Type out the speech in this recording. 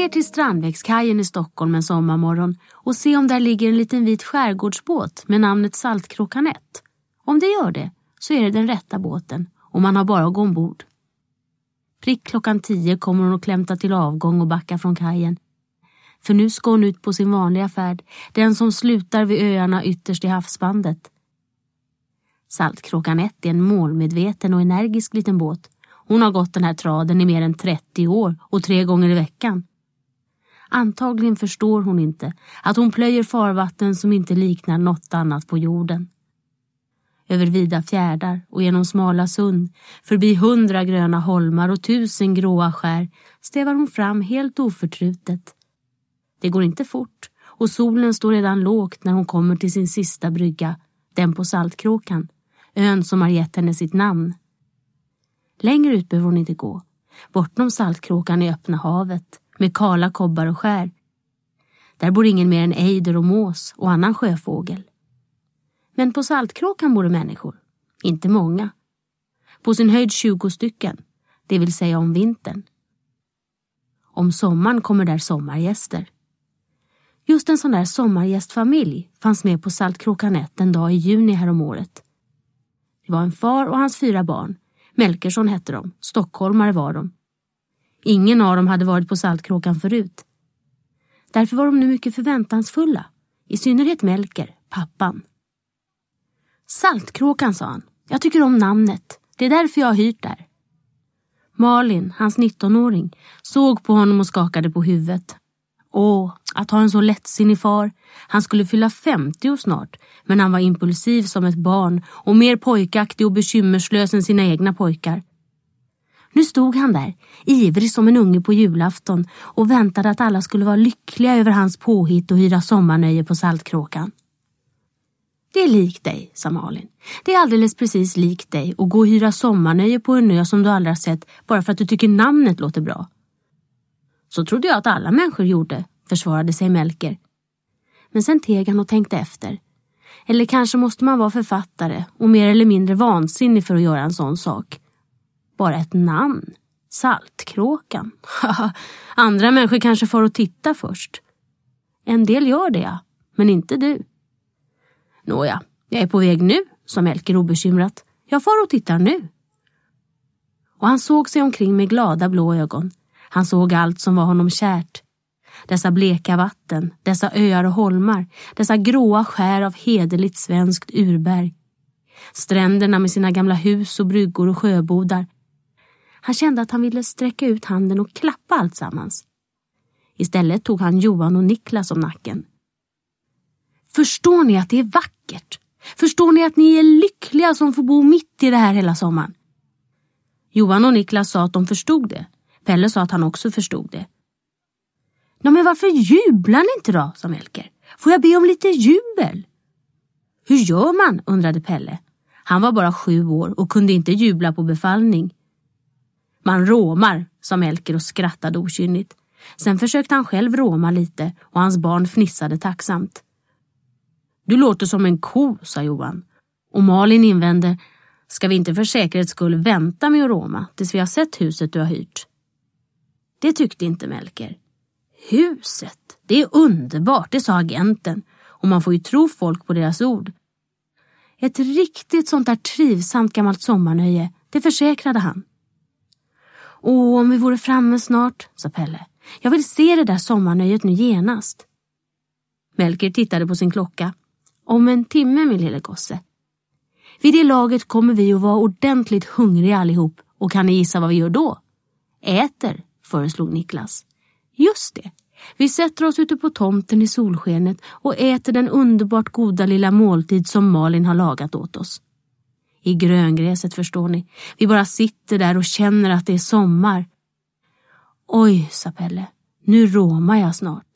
ner till Strandvägskajen i Stockholm en sommarmorgon och se om där ligger en liten vit skärgårdsbåt med namnet Saltkråkan 1. Om det gör det så är det den rätta båten och man har bara att gå ombord. Prick 10:00 kommer hon att klämta till avgång och backa från kajen. För nu ska hon ut på sin vanliga färd, den som slutar vid öarna ytterst i havsbandet. Saltkråkan 1 är en målmedveten och energisk liten båt. Hon har gått den här traden i mer än 30 år och 3 gånger i veckan. Antagligen förstår hon inte att hon plöjer farvatten som inte liknar något annat på jorden. Över vida fjärdar och genom smala sund, förbi 100 gröna holmar och 1000 gråa skär, stävar hon fram helt oförtrutet. Det går inte fort och solen står redan lågt när hon kommer till sin sista brygga, den på Saltkråkan, ön som har gett henne sitt namn. Längre ut behöver hon inte gå. Bortom Saltkråkan är öppna havet med kala kobbar och skär. Där bor ingen mer än ejder och mås och annan sjöfågel. Men på Saltkråkan bor det människor. Inte många. På sin höjd 20 stycken, det vill säga om vintern. Om sommaren kommer där sommargäster. Just en sån där sommargästfamilj fanns med på Saltkråkan 1 en dag i juni häromåret. Det var en far och hans 4 barn. Melkersson hette de, stockholmare var de. Ingen av dem hade varit på Saltkråkan förut. Därför var de nu mycket förväntansfulla. I synnerhet Melker, pappan. Saltkråkan, sa han. Jag tycker om namnet. Det är därför jag har hyrt där. Malin, hans 19-åring, såg på honom och skakade på huvudet. Att ha en så lättsinnig far. Han skulle fylla 50 snart, men han var impulsiv som ett barn och mer pojkaktig och bekymmerslös än sina egna pojkar. Nu stod han där, ivrig som en unge på julafton och väntade att alla skulle vara lyckliga över hans påhitt och hyra sommarnöje på Saltkråkan. Det är likt dig, sa Malin. Det är alldeles precis likt dig att gå och hyra sommarnöje på en ö som du aldrig har sett bara för att du tycker namnet låter bra. Så trodde jag att alla människor gjorde, försvarade sig Melker. Men sen teg han och tänkte efter. Eller kanske måste man vara författare och mer eller mindre vansinnig för att göra en sån sak. Bara ett namn. Saltkråkan. Andra människor kanske får att titta först. En del gör det, ja, men inte du. Nåja, jag är på väg nu, sa Melker obekymrat. Jag får och tittar nu. Och han såg sig omkring med glada blå ögon. Han såg allt som var honom kärt. Dessa bleka vatten, dessa öar och holmar, dessa gråa skär av hederligt svenskt urberg. Stränderna med sina gamla hus och bryggor och sjöbodar. Han kände att han ville sträcka ut handen och klappa allt sammans. Istället tog han Johan och Niklas om nacken. Förstår ni att det är vackert? Förstår ni att ni är lyckliga som får bo mitt i det här hela sommaren? Johan och Niklas sa att de förstod det. Pelle sa att han också förstod det. Ja, men varför jublar ni inte då, sa Melker. Får jag be om lite jubel? Hur gör man, undrade Pelle. Han var bara 7 år och kunde inte jubla på befallning. Man råmar, sa Melker och skrattade okynnigt. Sen försökte han själv råma lite och hans barn fnissade tacksamt. Du låter som en ko, sa Johan. Och Malin invände, ska vi inte för säkerhets skull vänta med att råma tills vi har sett huset du har hyrt? Det tyckte inte Melker. Huset, det är underbart, det sa agenten. Och man får ju tro folk på deras ord. Ett riktigt sånt där trivsamt gammalt sommarnöje, det försäkrade han. Om vi vore framme snart, sa Pelle. Jag vill se det där sommarnöjet nu genast. Melker tittade på sin klocka. Om en timme, min lille gosse. Vid det laget kommer vi att vara ordentligt hungriga allihop. Och kan ni gissa vad vi gör då? Äter, föreslog Niklas. Just det. Vi sätter oss ute på tomten i solskenet och äter den underbart goda lilla måltid som Malin har lagat åt oss. I gröngräset, förstår ni. Vi bara sitter där och känner att det är sommar. Oj, sa Pelle. Nu råmar jag snart.